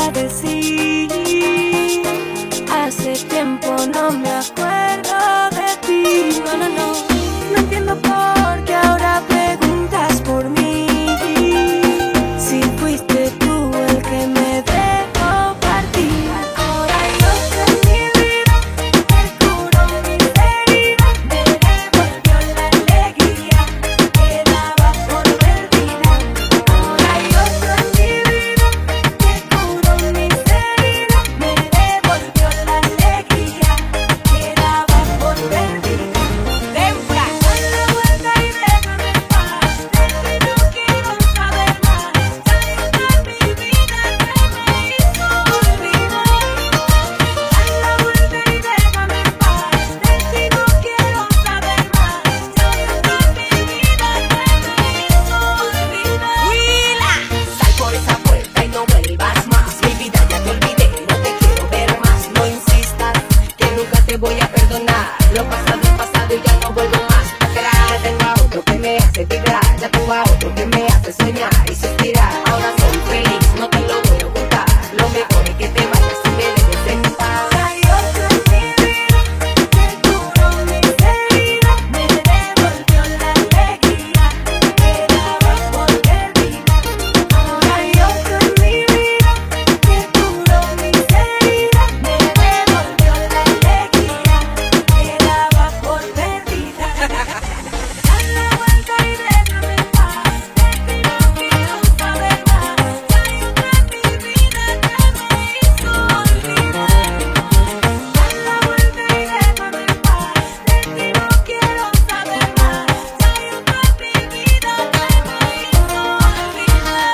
a decir. Hace tiempo no me acuerdo de ti. No, no, no. No entiendo por qué ahora preguntas por mí. Si fuiste tú el que me dejó partir. Ahora yo en mi vida me curó mis heridas, me devolvió la alegría que daba por perdida. Ahora yo en mi vida me curó mis heridas, me devolvió la alegría que daba por perdida. Dembra, dale la vuelta y déjame en paz. De ti no quiero saber más. Ya está mi vida que me hizo olvidar. Dale la vuelta y déjame en paz. De ti no quiero saber más. Ya está mi vida que me hizo olvidar. Huila, sal por esa puerta y no vuelvas más. Mi vida ya te olvidé, no te quiero ver más. No insistas, que nunca te voy a perdonar. Lo pasado es pasado y ya no vuelvo más atrás. Ya tengo a otro que me hace vibrar, ya tengo a otro que me hace soñar y suspirar. Ahora soy feliz, no te lo voy a ocultar. Lo mejor es que te vayas y me dejes en paz. Hay otro en mi vida que curó mis heridas, me devolvió la alegría que daba por perdida. Ahora hay otro en mi vida que curó mis heridas, me devolvió la alegría que daba por perdida. Dale la vuelta y déjame en paz. De ti no quiero saber más. Ya hay otra en mi vida que me hizo olvidar. Dale la vuelta y déjame en paz. De ti no quiero saber más. Ya hay otra en mi vida que me hizo olvidar.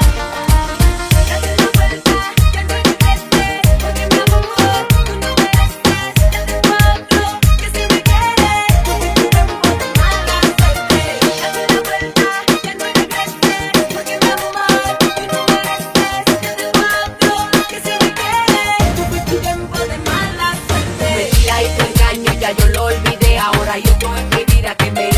Date la vuelta, ya no regreses, porque mi amor tú no mereces. Ya tengo a otro que si me quiere, tú fuiste tiempo de mala suerte. Date la vuelta, ya no regreses, porque mi amor tú no mereces. Ya tengo a otro que si me quiere, tú fuiste tiempo de mala suerte. Mentira y tu engaño ya yo lo olvidé. Ahora hay otro en mi vida que me